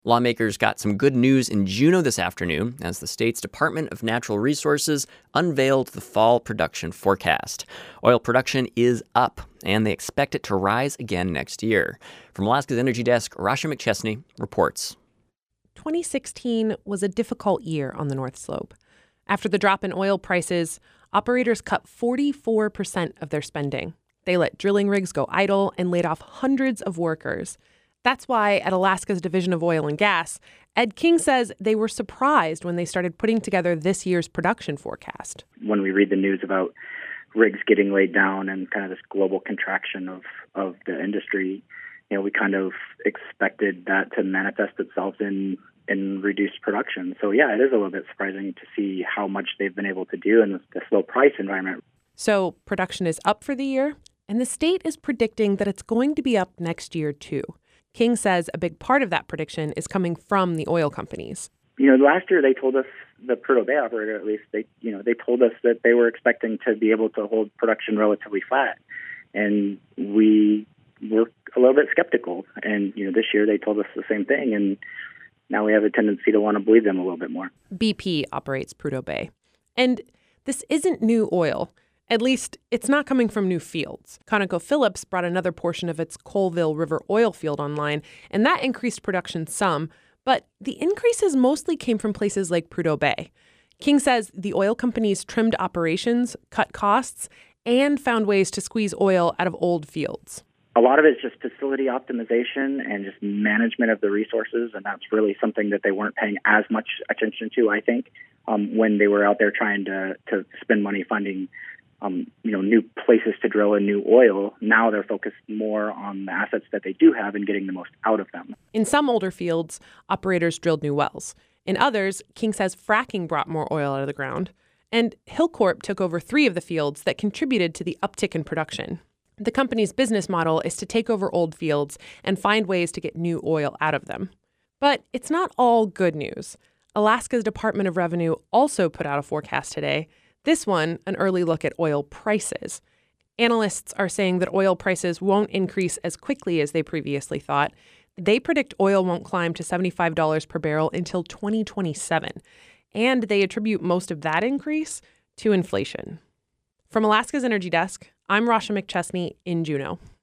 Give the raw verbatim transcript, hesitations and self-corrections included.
Lawmakers got some good news in Juneau this afternoon as the state's Department of Natural Resources unveiled the fall production forecast. Oil production is up, and they expect it to rise again next year. From Alaska's Energy Desk, Rasha McChesney reports. twenty sixteen was a difficult year on the North Slope. After the drop in oil prices, operators cut forty-four percent of their spending. They let drilling rigs go idle and laid off hundreds of workers. That's why at Alaska's Division of Oil and Gas, Ed King says they were surprised when they started putting together this year's production forecast. When we read the news about rigs getting laid down and kind of this global contraction of, of the industry, you know, we kind of expected that to manifest itself in, in reduced production. So, yeah, it is a little bit surprising to see how much they've been able to do in this, this low price environment. So production is up for the year, and the state is predicting that it's going to be up next year, too. King says a big part of that prediction is coming from the oil companies. You know, last year they told us, the Prudhoe Bay operator at least, they you know, they told us that they were expecting to be able to hold production relatively flat. And we were a little bit skeptical. And, you know, this year they told us the same thing. And now we have a tendency to want to believe them a little bit more. B P operates Prudhoe Bay. And this isn't new oil. At least, it's not coming from new fields. ConocoPhillips brought another portion of its Colville River oil field online, and that increased production some. But the increases mostly came from places like Prudhoe Bay. King says the oil companies trimmed operations, cut costs, and found ways to squeeze oil out of old fields. A lot of it is just facility optimization and just management of the resources, and that's really something that they weren't paying as much attention to, I think, um, when they were out there trying to, to spend money funding Um, you know, new places to drill and new oil. Now they're focused more on the assets that they do have and getting the most out of them. In some older fields, operators drilled new wells. In others, King says fracking brought more oil out of the ground. And Hilcorp took over three of the fields that contributed to the uptick in production. The company's business model is to take over old fields and find ways to get new oil out of them. But it's not all good news. Alaska's Department of Revenue also put out a forecast today. This one, an early look at oil prices. Analysts are saying that oil prices won't increase as quickly as they previously thought. They predict oil won't climb to seventy-five dollars per barrel until twenty twenty-seven. And they attribute most of that increase to inflation. From Alaska's Energy Desk, I'm Rasha McChesney in Juneau.